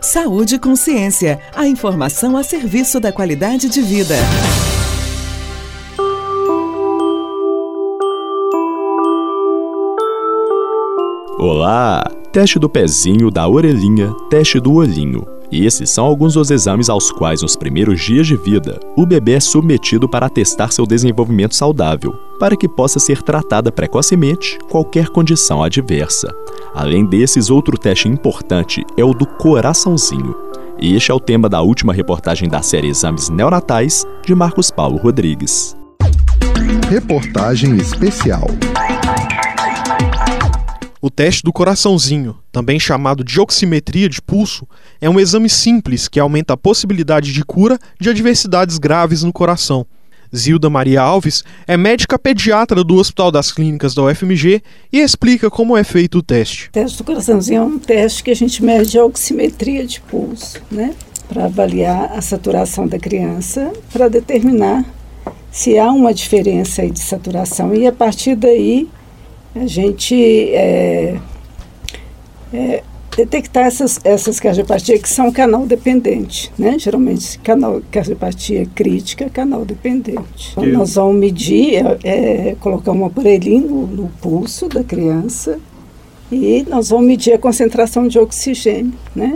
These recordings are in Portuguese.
Saúde e Consciência, a informação a serviço da qualidade de vida. Olá! Teste do pezinho, da orelhinha, teste do olhinho. Esses são alguns dos exames aos quais, nos primeiros dias de vida, o bebê é submetido para testar seu desenvolvimento saudável, para que possa ser tratada precocemente qualquer condição adversa. Além desses, outro teste importante é o do coraçãozinho. Este é o tema da última reportagem da série Exames Neonatais, de Marcos Paulo Rodrigues. Reportagem especial. O teste do coraçãozinho, também chamado de oximetria de pulso, é um exame simples que aumenta a possibilidade de cura de adversidades graves no coração. Zilda Maria Alves é médica pediatra do Hospital das Clínicas da UFMG e explica como é feito o teste. O teste do coraçãozinho é um teste que a gente mede a oximetria de pulso, para avaliar a saturação da criança, para determinar se há uma diferença aí de saturação e a partir daí a gente detectar essas cardiopatias que são canal dependente, Geralmente cardiopatia crítica, canal dependente. Então, nós vamos medir, colocar um aparelhinho no pulso da criança e nós vamos medir a concentração de oxigênio,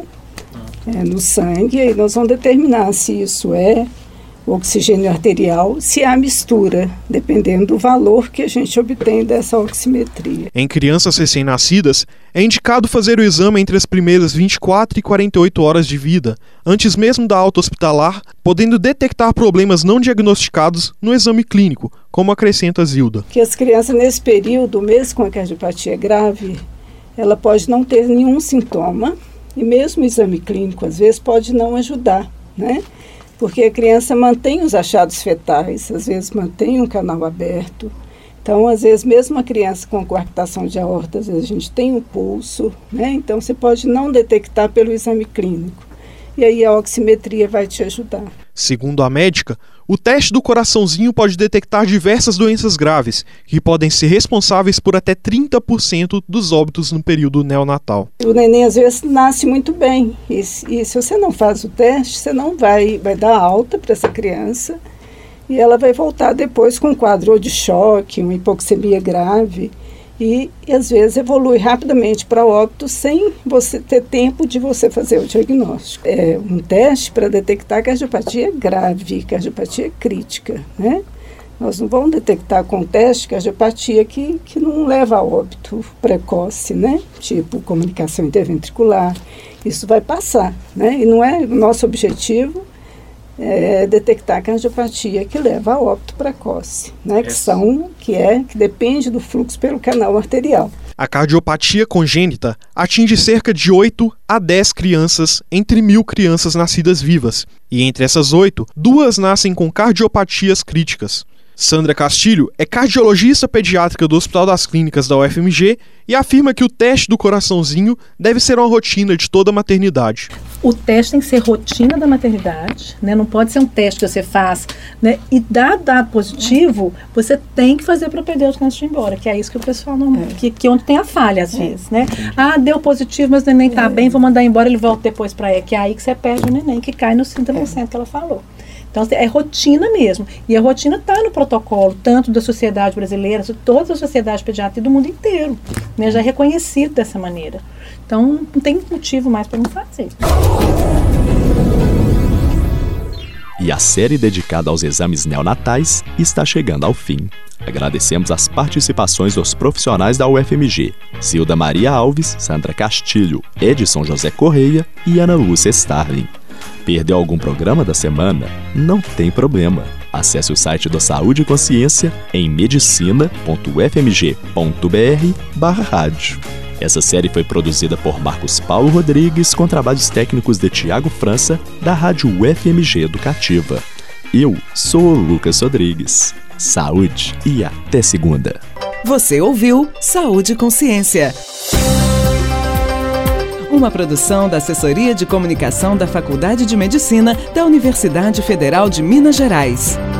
no sangue, e nós vamos determinar se isso é o oxigênio arterial, se há mistura, dependendo do valor que a gente obtém dessa oximetria. Em crianças recém-nascidas, é indicado fazer o exame entre as primeiras 24 e 48 horas de vida, antes mesmo da alta hospitalar, podendo detectar problemas não diagnosticados no exame clínico, como acrescenta Zilda. Que as crianças nesse período, mesmo com a cardiopatia grave, ela pode não ter nenhum sintoma, e mesmo o exame clínico, às vezes, pode não ajudar, Porque a criança mantém os achados fetais, às vezes mantém um canal aberto. Então, às vezes, mesmo a criança com coarctação de aorta, às vezes a gente tem o pulso, Então, você pode não detectar pelo exame clínico. E aí a oximetria vai te ajudar. Segundo a médica, o teste do coraçãozinho pode detectar diversas doenças graves, que podem ser responsáveis por até 30% dos óbitos no período neonatal. O neném às vezes nasce muito bem, e se você não faz o teste, você não vai dar alta para essa criança, e ela vai voltar depois com um quadro ou de choque, uma hipoxemia grave, e às vezes evolui rapidamente para óbito sem você ter tempo de você fazer o diagnóstico. É um teste para detectar cardiopatia grave, cardiopatia crítica, Nós não vamos detectar com o teste cardiopatia que não leva a óbito precoce, Tipo comunicação interventricular. Isso vai passar, E não é o nosso objetivo detectar cardiopatia que leva a óbito precoce, que depende do fluxo pelo canal arterial. A cardiopatia congênita atinge cerca de 8 a 10 crianças entre 1.000 crianças nascidas vivas, e entre essas 8, 2 nascem com cardiopatias críticas. Sandra Castilho é cardiologista pediátrica do Hospital das Clínicas da UFMG e afirma que o teste do coraçãozinho deve ser uma rotina de toda a maternidade. O teste tem que ser rotina da maternidade, não pode ser um teste que você faz, e dado positivo, você tem que fazer propedêutico antes de ir embora, que é isso que o pessoal não... Que onde tem a falha às vezes, deu positivo, mas o neném está bem, vou mandar embora, ele volta depois para que é aí que você perde o neném, que cai nos 30% que ela falou. Então, é rotina mesmo. E a rotina está no protocolo, tanto da sociedade brasileira, de todas as sociedades pediátricas do mundo inteiro. Já é reconhecido dessa maneira. Então, não tem motivo mais para não fazer. E a série dedicada aos exames neonatais está chegando ao fim. Agradecemos as participações dos profissionais da UFMG, Zilda Maria Alves, Sandra Castilho, Edson José Correia e Ana Lúcia Starling. Perdeu algum programa da semana? Não tem problema. Acesse o site do Saúde e Consciência em medicina.ufmg.br/rádio. Essa série foi produzida por Marcos Paulo Rodrigues com trabalhos técnicos de Tiago França, da Rádio UFMG Educativa. Eu sou o Lucas Rodrigues. Saúde e até segunda. Você ouviu Saúde e Consciência. Uma produção da Assessoria de Comunicação da Faculdade de Medicina da Universidade Federal de Minas Gerais.